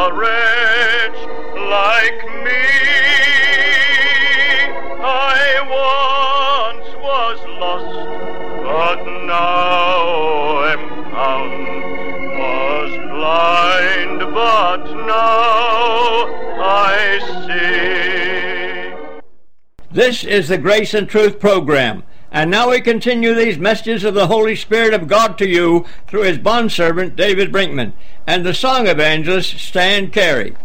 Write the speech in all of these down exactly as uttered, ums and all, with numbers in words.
a wretch like me. I once was lost, but now am found. Was blind, but now I see. This is the Grace and Truth program. And now we continue these messages of the Holy Spirit of God to you through his bondservant David Brinkman and the song evangelist Stan Carey.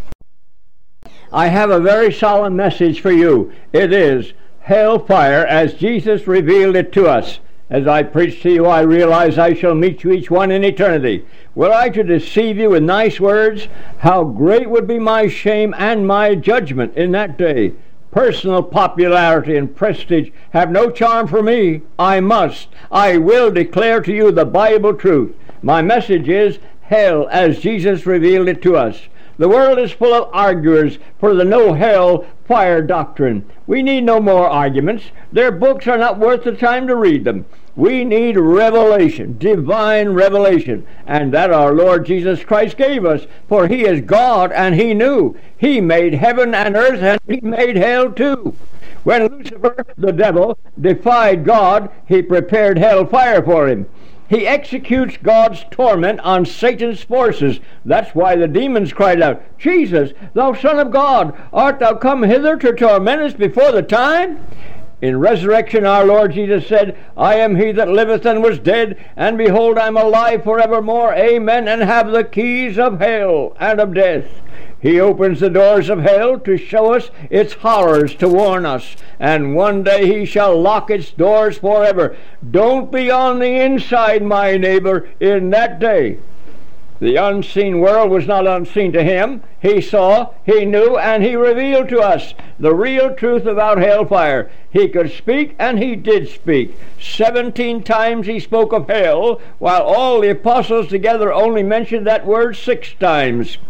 I have a very solemn message for you. It is hellfire as Jesus revealed it to us. As I preach to you, I realize I shall meet you each one in eternity. Were I to deceive you with nice words, how great would be my shame and my judgment in that day. Personal popularity and prestige have no charm for me. I must, I will declare to you the Bible truth. My message is hell as Jesus revealed it to us. The world is full of arguers for the no hell fire doctrine. We need no more arguments. Their books are not worth the time to read them. We need revelation, divine revelation, and that our Lord Jesus Christ gave us, for he is God and he knew. He made heaven and earth and he made hell too. When Lucifer, the devil, defied God, he prepared hell fire for him. He executes God's torment on Satan's forces. That's why the demons cried out, Jesus, thou Son of God, art thou come hither to torment us before the time? In resurrection our Lord Jesus said, I am he that liveth and was dead, and behold, I am alive forevermore, amen, and have the keys of hell and of death. He opens the doors of hell to show us its horrors, to warn us, and one day he shall lock its doors forever. Don't be on the inside, my neighbor, in that day. The unseen world was not unseen to him. He saw, he knew, and he revealed to us the real truth about hellfire. He could speak, and he did speak. Seventeen times he spoke of hell, while all the apostles together only mentioned that word six times.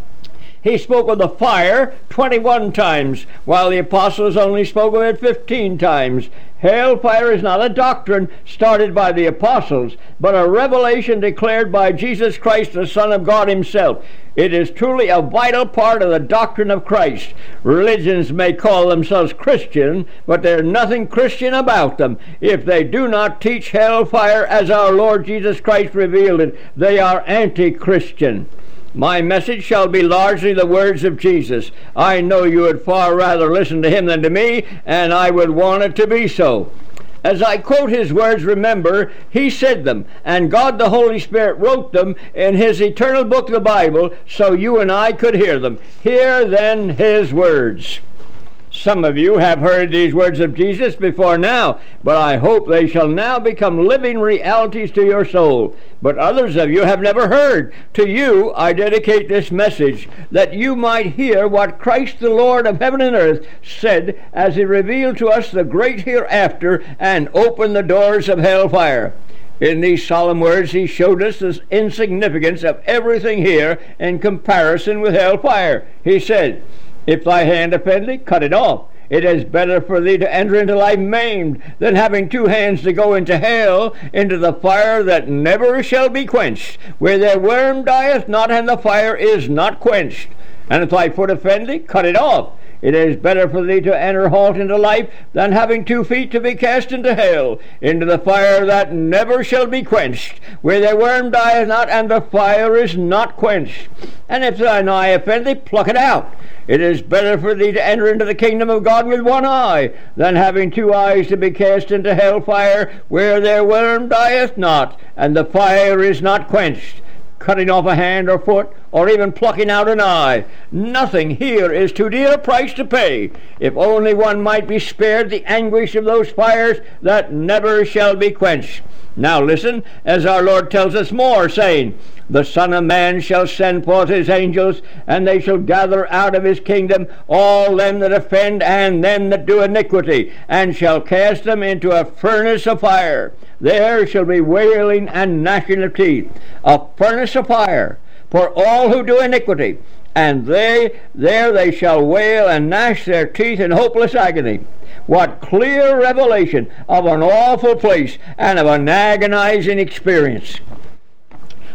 He spoke of the fire twenty-one times, while the apostles only spoke of it fifteen times. Hellfire is not a doctrine started by the apostles, but a revelation declared by Jesus Christ, the Son of God himself. It is truly a vital part of the doctrine of Christ. Religions may call themselves Christian, but there's nothing Christian about them. If they do not teach hellfire as our Lord Jesus Christ revealed it, they are anti-Christian. My message shall be largely the words of Jesus. I know you would far rather listen to him than to me, and I would want it to be so. As I quote his words, remember, he said them, and God the Holy Spirit wrote them in his eternal book, the Bible, so you and I could hear them. Hear then his words. Some of you have heard these words of Jesus before now, but I hope they shall now become living realities to your soul. But others of you have never heard. To you I dedicate this message, that you might hear what Christ the Lord of heaven and earth said as he revealed to us the great hereafter and opened the doors of hellfire. In these solemn words he showed us the insignificance of everything here in comparison with hellfire. He said, if thy hand offend thee, cut it off. It is better for thee to enter into life maimed than having two hands to go into hell, into the fire that never shall be quenched, where their worm dieth not, and the fire is not quenched. And if thy foot offend thee, cut it off. It is better for thee to enter halt into life than having two feet to be cast into hell, into the fire that never shall be quenched, where their worm dieth not, and the fire is not quenched. And if thine eye offend thee, pluck it out. It is better for thee to enter into the kingdom of God with one eye, than having two eyes to be cast into hell fire, where their worm dieth not, and the fire is not quenched. Cutting off a hand or foot, or even plucking out an eye. Nothing here is too dear a price to pay, if only one might be spared the anguish of those fires that never shall be quenched. Now listen, as our Lord tells us more, saying, the Son of Man shall send forth his angels, and they shall gather out of his kingdom all them that offend and them that do iniquity, and shall cast them into a furnace of fire. There shall be wailing and gnashing of teeth. A furnace of fire for all who do iniquity, and they there they shall wail and gnash their teeth in hopeless agony. What clear revelation of an awful place and of an agonizing experience.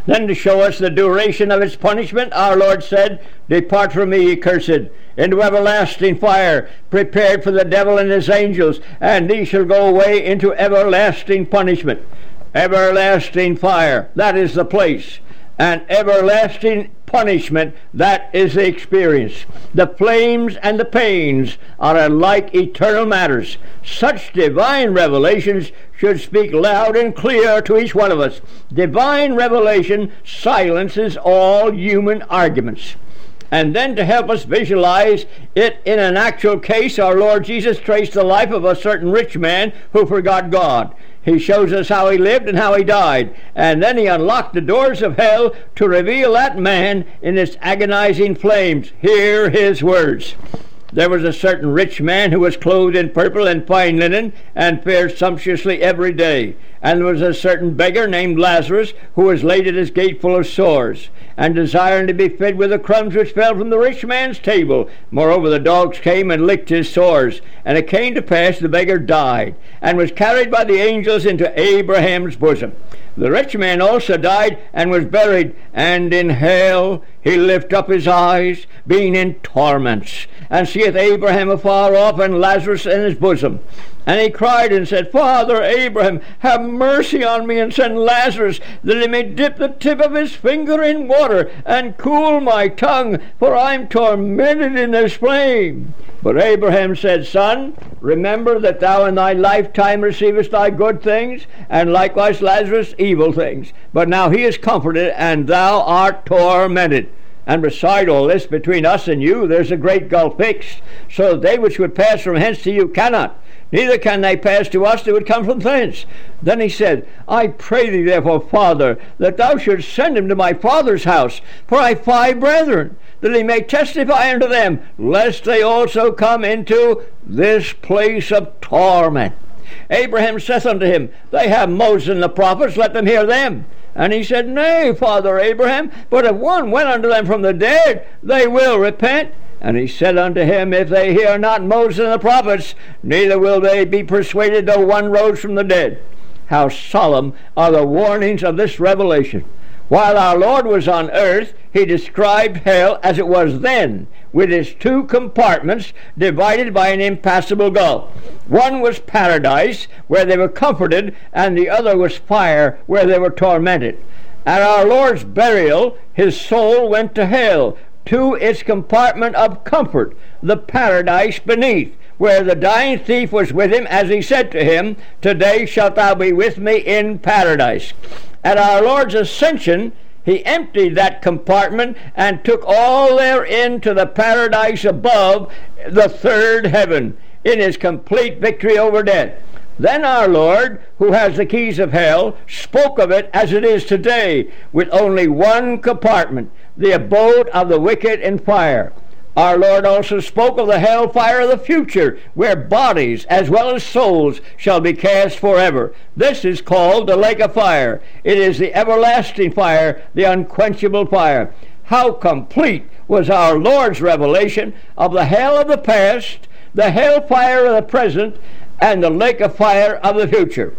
Then to show us the duration of its punishment, our Lord said, "Depart from me, ye cursed, into everlasting fire, prepared for the devil and his angels, and ye shall go away into everlasting punishment." Everlasting fire, that is the place. And everlasting punishment, that is the experience. The flames and the pains are alike eternal matters. Such divine revelations should speak loud and clear to each one of us. Divine revelation silences all human arguments. And then to help us visualize it in an actual case, our Lord Jesus traced the life of a certain rich man who forgot God. He shows us how he lived and how he died. And then he unlocked the doors of hell to reveal that man in its agonizing flames. Hear his words. There was a certain rich man who was clothed in purple and fine linen, and fared sumptuously every day. And there was a certain beggar named Lazarus, who was laid at his gate full of sores, and desiring to be fed with the crumbs which fell from the rich man's table. Moreover, the dogs came and licked his sores. And it came to pass the beggar died, and was carried by the angels into Abraham's bosom. The rich man also died, and was buried, and in hell he lifted up his eyes, being in torments, and seeth Abraham afar off, and Lazarus in his bosom. And he cried and said, Father Abraham, have mercy on me, and send Lazarus, that he may dip the tip of his finger in water, and cool my tongue, for I am tormented in this flame. But Abraham said, Son, remember that thou in thy lifetime receivest thy good things, and likewise Lazarus evil things. But now he is comforted, and thou art tormented. And beside all this, between us and you, there's a great gulf fixed, so that they which would pass from hence to you cannot, neither can they pass to us that would come from thence. Then he said, I pray thee therefore, Father, that thou shouldst send him to my father's house, for I have five brethren, that he may testify unto them, lest they also come into this place of torment. Abraham saith unto him, They have Moses and the prophets, let them hear them. And he said, Nay, Father Abraham, but if one went unto them from the dead, they will repent. And he said unto him, If they hear not Moses and the prophets, neither will they be persuaded, though one rose from the dead. How solemn are the warnings of this revelation. While our Lord was on earth, he described hell as it was then, with its two compartments divided by an impassable gulf. One was paradise, where they were comforted, and the other was fire, where they were tormented. At our Lord's burial, his soul went to hell, to its compartment of comfort, the paradise beneath, where the dying thief was with him, as he said to him, Today shalt thou be with me in paradise. At our Lord's ascension, he emptied that compartment and took all therein to the paradise above, the third heaven, in his complete victory over death. Then our Lord, who has the keys of hell, spoke of it as it is today, with only one compartment, the abode of the wicked in fire. Our Lord also spoke of the hell fire of the future, where bodies as well as souls shall be cast forever. This is called the lake of fire. It is the everlasting fire, the unquenchable fire. How complete was our Lord's revelation of the hell of the past, the hell fire of the present, and the lake of fire of the future.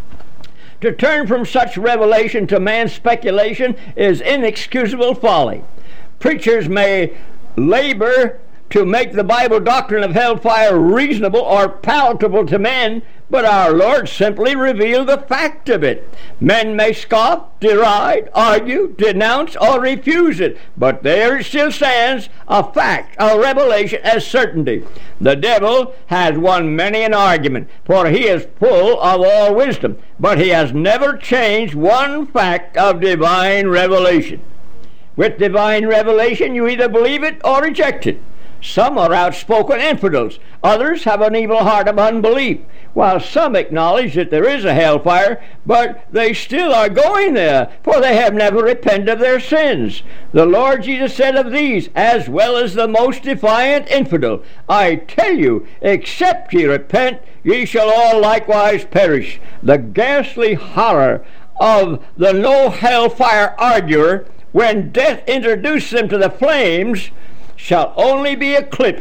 To turn from such revelation to man's speculation is inexcusable folly. Preachers may labor to make the Bible doctrine of hellfire reasonable or palatable to men, but our Lord simply revealed the fact of it. Men may scoff, deride, argue, denounce, or refuse it, but there it still stands, a fact, a revelation, as certainty. The devil has won many an argument, for he is full of all wisdom, but he has never changed one fact of divine revelation. With divine revelation, you either believe it or reject it. Some are outspoken infidels. Others have an evil heart of unbelief, while some acknowledge that there is a hellfire, but they still are going there, for they have never repented of their sins. The Lord Jesus said of these, as well as the most defiant infidel, I tell you, except ye repent, ye shall all likewise perish. The ghastly horror of the no hellfire arguer, when death introduces him to the flames, shall only be eclipsed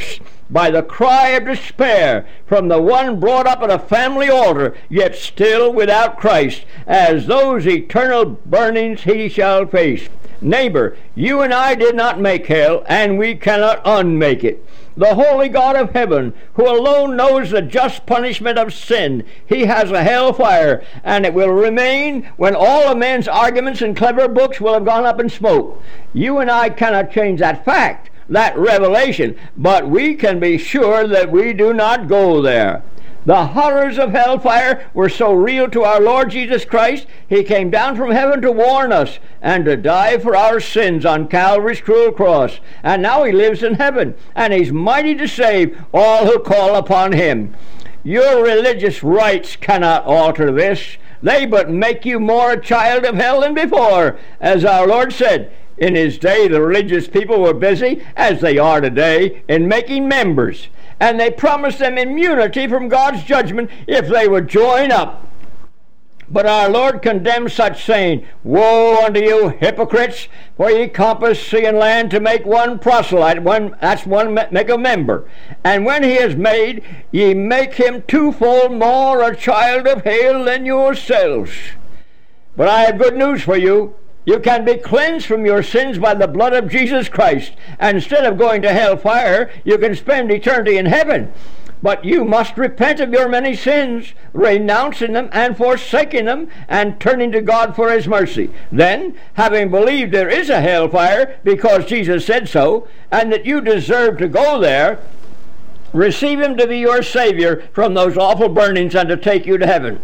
by the cry of despair from the one brought up at a family altar, yet still without Christ, as those eternal burnings he shall face. Neighbor, you and I did not make hell, and we cannot unmake it. The holy God of heaven, who alone knows the just punishment of sin, he has a hell fire, and it will remain when all of men's arguments and clever books will have gone up in smoke. You and I cannot change that fact, that revelation, but we can be sure that we do not go there. The horrors of hellfire were so real to our Lord Jesus Christ, he came down from heaven to warn us and to die for our sins on Calvary's cruel cross. And now he lives in heaven, and he's mighty to save all who call upon him. Your religious rites cannot alter this. They but make you more a child of hell than before. As our Lord said, in his day the religious people were busy, as they are today, in making members. And they promised them immunity from God's judgment if they would join up. But our Lord condemns such, saying, Woe unto you, hypocrites, for ye compass sea and land to make one proselyte, one that's one make a member. And when he is made, ye make him twofold more a child of hell than yourselves. But I have good news for you. You can be cleansed from your sins by the blood of Jesus Christ. And instead of going to hell fire, you can spend eternity in heaven. But you must repent of your many sins, renouncing them and forsaking them, and turning to God for his mercy. Then, having believed there is a hell fire, because Jesus said so, and that you deserve to go there, receive him to be your Savior from those awful burnings and to take you to heaven.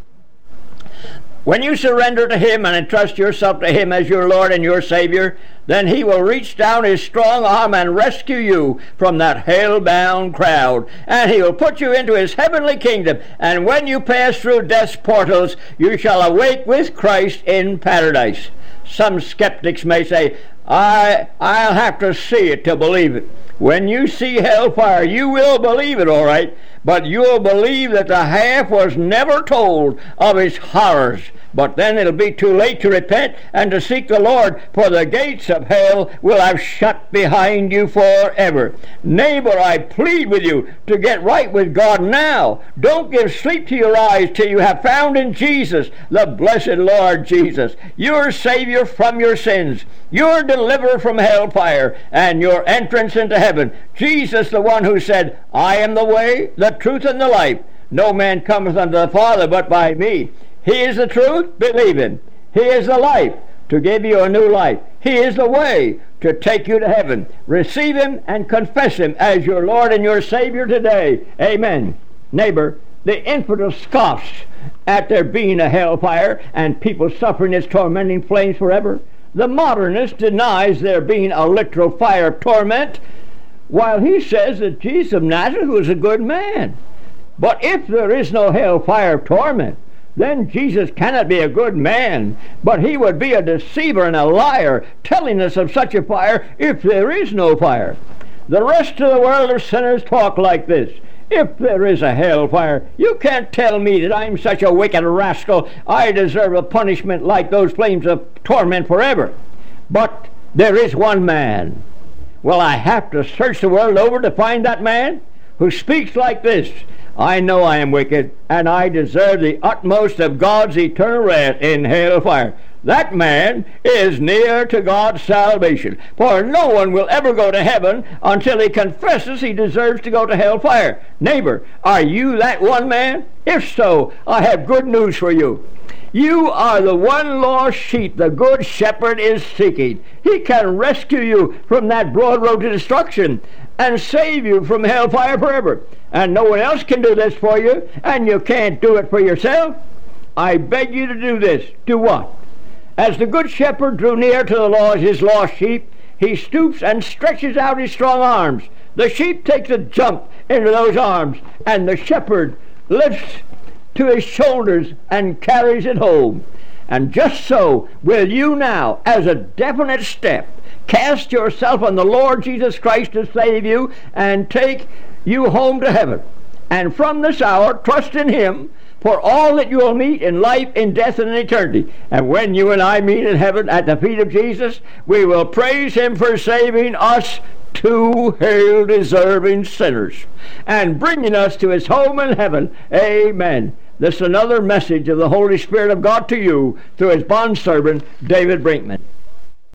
When you surrender to him and entrust yourself to him as your Lord and your Savior, then he will reach down his strong arm and rescue you from that hell-bound crowd. And he will put you into his heavenly kingdom. And when you pass through death's portals, you shall awake with Christ in paradise. Some skeptics may say, I, I'll have to see it to believe it. When you see hellfire, you will believe it, all right, but you'll believe that the half was never told of its horrors. But then it'll be too late to repent and to seek the Lord, for the gates of hell will have shut behind you forever. Neighbor, I plead with you to get right with God now. Don't give sleep to your eyes till you have found in Jesus, the blessed Lord Jesus, your Savior from your sins, your deliverer from hellfire, and your entrance into heaven. Jesus, the one who said, I am the way, the truth, and the life. No man cometh unto the Father but by me. He is the truth, believe him. He is the life, to give you a new life. He is the way, to take you to heaven. Receive him and confess him as your Lord and your Savior today. Amen. Neighbor, the infidel scoffs at there being a hellfire and people suffering its tormenting flames forever. The modernist denies there being a literal fire of torment, while he says that Jesus of Nazareth was a good man. But if there is no hellfire of torment, then Jesus cannot be a good man, but he would be a deceiver and a liar, telling us of such a fire if there is no fire. The rest of the world of sinners talk like this. If there is a hellfire, you can't tell me that I'm such a wicked rascal I deserve a punishment like those flames of torment forever. But there is one man. Well, I have to search the world over to find that man who speaks like this. I know I am wicked, and I deserve the utmost of God's eternal wrath in hellfire. That man is near to God's salvation, for no one will ever go to heaven until he confesses he deserves to go to hellfire. Neighbor, are you that one man? If so, I have good news for you. You are the one lost sheep the good shepherd is seeking. He can rescue you from that broad road to destruction and save you from hellfire forever. And no one else can do this for you, and you can't do it for yourself. I beg you to do this. Do what? As the good shepherd drew near to the lost, his lost sheep, he stoops and stretches out his strong arms. The sheep takes a jump into those arms, and the shepherd lifts to his shoulders and carries it home. And just so will you now, as a definite step, cast yourself on the Lord Jesus Christ to save you and take you home to heaven. And from this hour, trust in him for all that you will meet in life, in death, and in eternity. And when you and I meet in heaven at the feet of Jesus, we will praise him for saving us, two hell-deserving sinners, and bringing us to his home in heaven. Amen. This is another message of the Holy Spirit of God to you through his bondservant, David Brinkman.